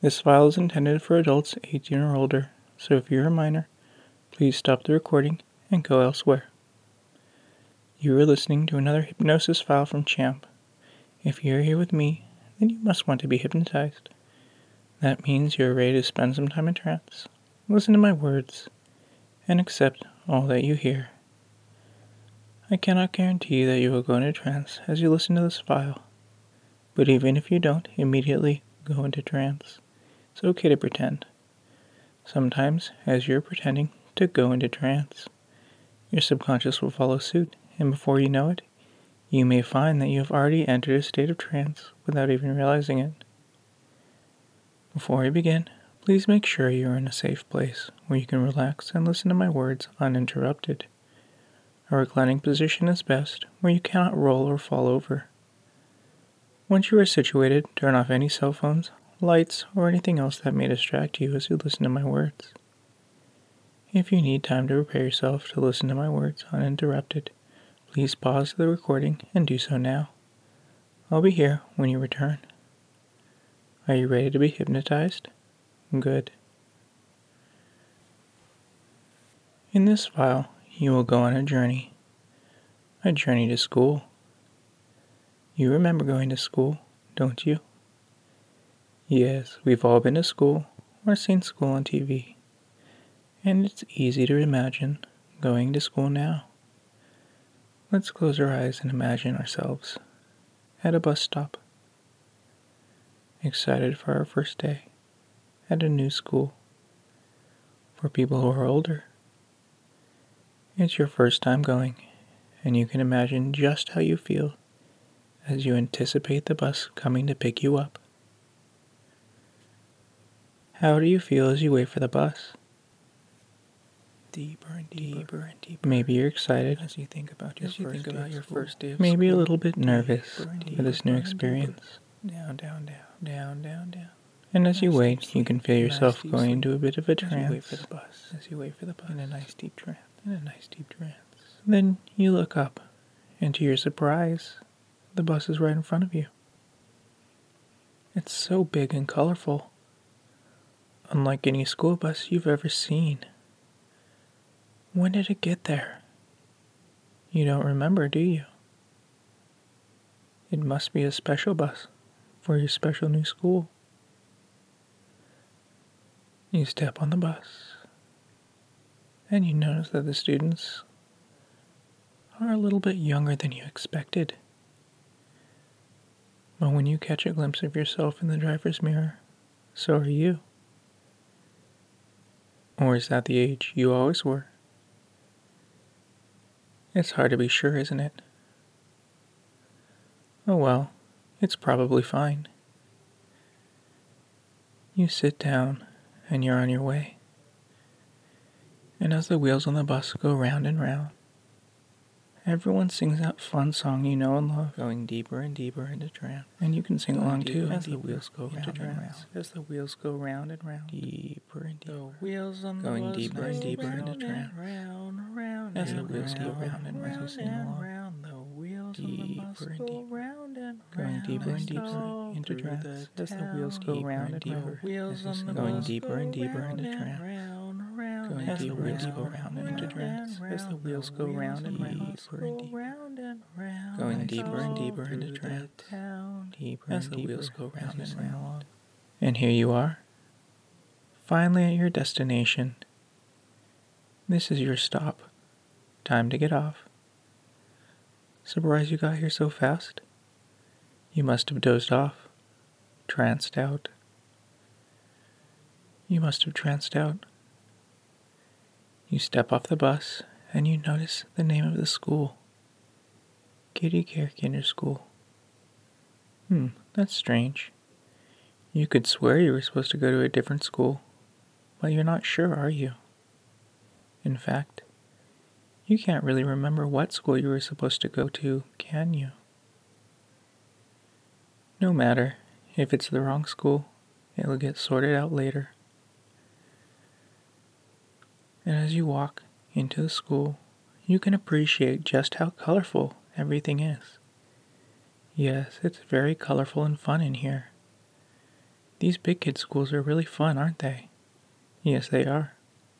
This file is intended for adults 18 or older, so if you're a minor, please stop the recording and go elsewhere. You are listening to another hypnosis file from Champ. If you're here with me, then you must want to be hypnotized. That means you're ready to spend some time in trance, listen to my words, and accept all that you hear. I cannot guarantee that you will go into trance as you listen to this file, but even if you don't immediately go into trance, it's okay to pretend. Sometimes, as you're pretending to go into trance, your subconscious will follow suit, and before you know it, you may find that you have already entered a state of trance without even realizing it. Before we begin, please make sure you are in a safe place where you can relax and listen to my words uninterrupted. A reclining position is best where you cannot roll or fall over. Once you are situated, turn off any cell phones, lights, or anything else that may distract you as you listen to my words. If you need time to prepare yourself to listen to my words uninterrupted, please pause the recording and do so now. I'll be here when you return. Are you ready to be hypnotized? Good. In this file, you will go on a journey to school. You remember going to school, don't you? Yes, we've all been to school or seen school on TV, and it's easy to imagine going to school now. Let's close our eyes and imagine ourselves at a bus stop, excited for our first day at a new school. For people who are older, it's your first time going, and you can imagine just how you feel as you anticipate the bus coming to pick you up. How do you feel as you wait for the bus? Deeper and deeper and deeper. Maybe you're excited as you think about your first day of school. Maybe a little bit nervous for this new experience. Down, down, down, down, down, down. And as you wait, you can feel yourself going into a bit of a trance. As you wait for the bus. In a nice deep trance. Then you look up, and to your surprise, the bus is right in front of you. It's so big and colorful, unlike any school bus you've ever seen. When did it get there? You don't remember, do you? It must be a special bus for your special new school. You step on the bus, and you notice that the students are a little bit younger than you expected. But when you catch a glimpse of yourself in the driver's mirror, so are you. Or is that the age you always were? It's hard to be sure, isn't it? Oh well, it's probably fine. You sit down, and you're on your way. And as the wheels on the bus go round and round, everyone sings that fun song you know and love, going deeper and deeper into trance. And you can sing along too as the wheels go round and round. As the wheels go round and round, deeper and deeper. The wheels on the going bus deeper and deeper into trance. Round, as the wheels go round and round, you sing along. The wheels deeper and deeper, going deeper and deeper into trance. As the wheels go round and round, going deeper and deeper into trance. Going as the wheels go round and into trance. As the wheels go round and round, going deeper and deeper into trance. Deeper as the wheels go round and round. And here you are, finally at your destination. This is your stop. Time to get off. Surprised you got here so fast? You must have dozed off, tranced out. You must have tranced out. You step off the bus, and you notice the name of the school. Kitty Care Kinder School. That's strange. You could swear you were supposed to go to a different school, but you're not sure, are you? In fact, you can't really remember what school you were supposed to go to, can you? No matter, if it's the wrong school, it'll get sorted out later. And as you walk into the school, you can appreciate just how colorful everything is. Yes, it's very colorful and fun in here. These big kid schools are really fun, aren't they? Yes, they are.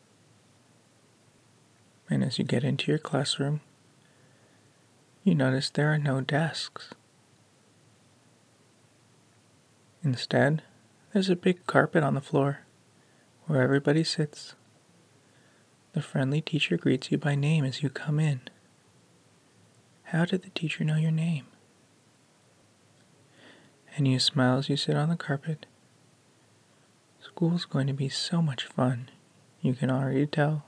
And as you get into your classroom, you notice there are no desks. Instead, there's a big carpet on the floor where everybody sits. The friendly teacher greets you by name as you come in. How did the teacher know your name? And you smile as you sit on the carpet. School's going to be so much fun, you can already tell.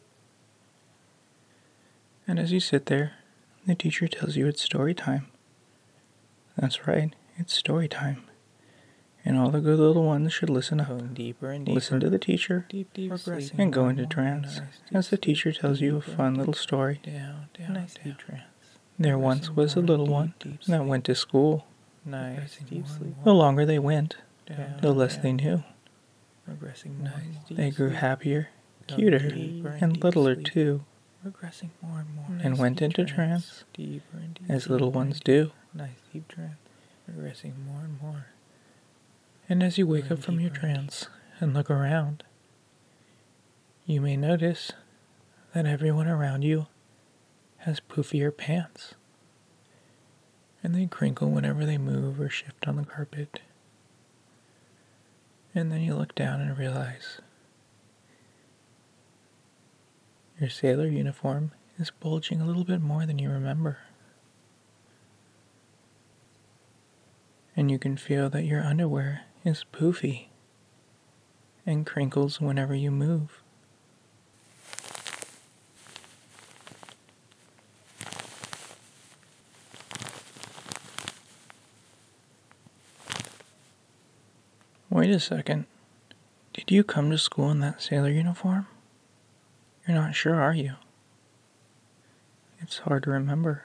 And as you sit there, the teacher tells you it's story time. That's right, it's story time. And all the good little ones should listen up. Deeper and deeper. Listen to the teacher and go into trance as the teacher tells you a fun little story. Down, Nice deep trance. There once was a little one that went to school. Nice deep sleep. The longer they went, Down, the less they knew. Regressing more and more. They grew happier, cuter, and littler too, Regressing more and more. and went into trance, Deeper and deeper. as little ones do. Nice deep trance. Regressing more and more. And as you wake up from your trance and look around, you may notice that everyone around you has poofier pants, and they crinkle whenever they move or shift on the carpet. And then you look down and realize your sailor uniform is bulging a little bit more than you remember. And you can feel that your underwear is poofy and crinkles whenever you move. Wait a second. Did you come to school in that sailor uniform? You're not sure, are you? It's hard to remember.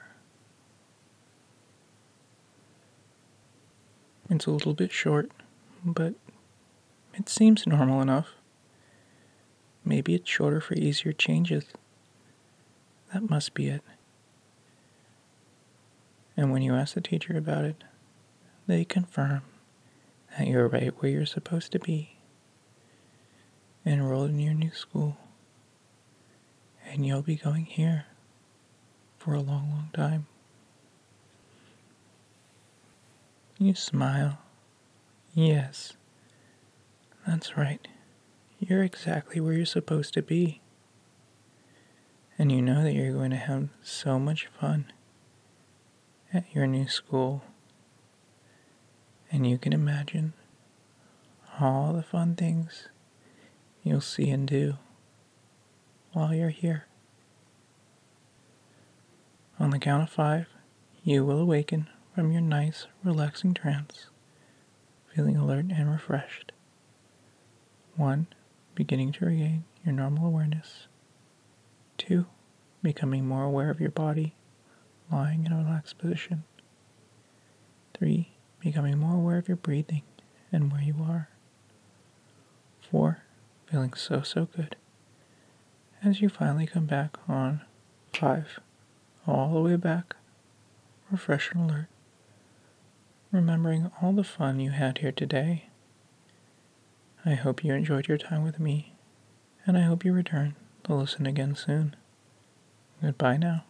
It's a little bit short, but it seems normal enough. Maybe it's shorter for easier changes. That must be it. And when you ask the teacher about it, they confirm that you're right where you're supposed to be, enrolled in your new school, and you'll be going here for a long, long time. You smile. Yes, that's right. You're exactly where you're supposed to be. And you know that you're going to have so much fun at your new school. And you can imagine all the fun things you'll see and do while you're here. On the count of 5, you will awaken from your nice, relaxing trance, feeling alert and refreshed. 1, beginning to regain your normal awareness. 2, becoming more aware of your body, lying in a relaxed position. 3, becoming more aware of your breathing and where you are. 4, feeling so good as you finally come back on 5, all the way back, refreshed and alert, remembering all the fun you had here today. I hope you enjoyed your time with me, and I hope you return to listen again soon. Goodbye now.